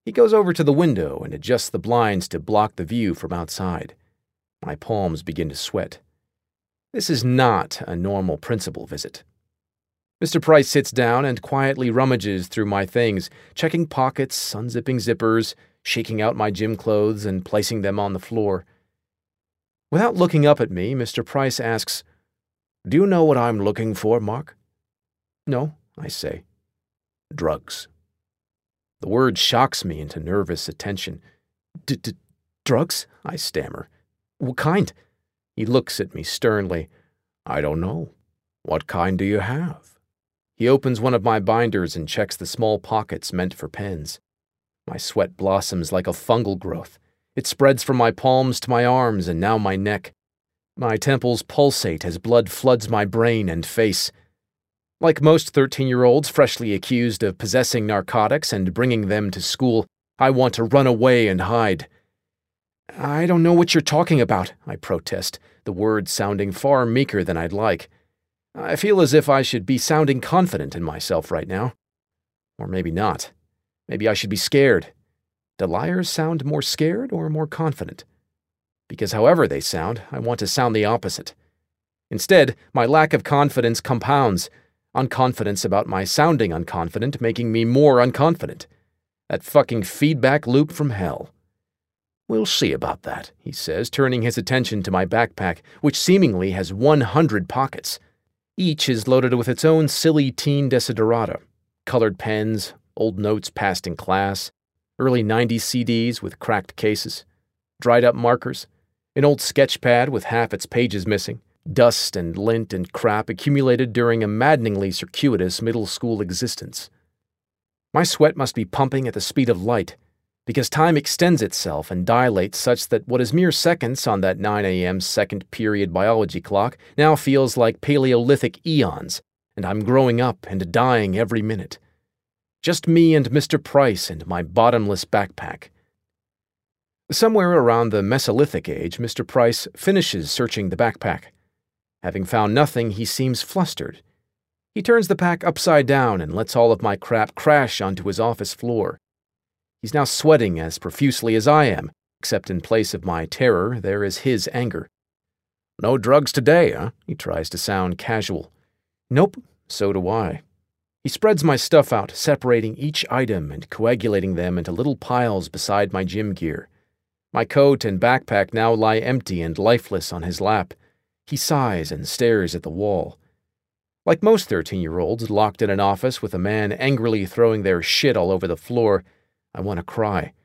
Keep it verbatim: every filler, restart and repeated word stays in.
He goes over to the window and adjusts the blinds to block the view from outside. My palms begin to sweat. This is not a normal principal visit. Mister Price sits down and quietly rummages through my things, checking pockets, unzipping zippers, shaking out my gym clothes and placing them on the floor. Without looking up at me, Mister Price asks, "Do you know what I'm looking for, Mark?" "No," I say. "Drugs." The word shocks me into nervous attention. "D-d-drugs?" I stammer. "What kind?" He looks at me sternly. "I don't know. What kind do you have?" He opens one of my binders and checks the small pockets meant for pens. My sweat blossoms like a fungal growth. It spreads from my palms to my arms and now my neck. My temples pulsate as blood floods my brain and face. Like most thirteen-year-olds freshly accused of possessing narcotics and bringing them to school, I want to run away and hide. "I don't know what you're talking about," I protest, the words sounding far meeker than I'd like. I feel as if I should be sounding confident in myself right now. Or maybe not. Maybe I should be scared. Do liars sound more scared or more confident? Because however they sound, I want to sound the opposite. Instead, my lack of confidence compounds, unconfidence about my sounding unconfident making me more unconfident. That fucking feedback loop from hell. "We'll see about that," he says, turning his attention to my backpack, which seemingly has one hundred pockets. Each is loaded with its own silly teen desiderata. Colored pens, old notes passed in class, early nineties C Ds with cracked cases, dried-up markers, an old sketch pad with half its pages missing, dust and lint and crap accumulated during a maddeningly circuitous middle school existence. My sweat must be pumping at the speed of light, because time extends itself and dilates such that what is mere seconds on that nine a.m. second period biology clock now feels like Paleolithic eons, and I'm growing up and dying every minute. Just me and Mister Price and my bottomless backpack. Somewhere around the Mesolithic age, Mister Price finishes searching the backpack. Having found nothing, he seems flustered. He turns the pack upside down and lets all of my crap crash onto his office floor. He's now sweating as profusely as I am, except in place of my terror, there is his anger. "No drugs today, huh?" He tries to sound casual. "Nope, so do I." He spreads my stuff out, separating each item and coagulating them into little piles beside my gym gear. My coat and backpack now lie empty and lifeless on his lap. He sighs and stares at the wall. Like most thirteen-year-olds locked in an office with a man angrily throwing their shit all over the floor, I want to cry.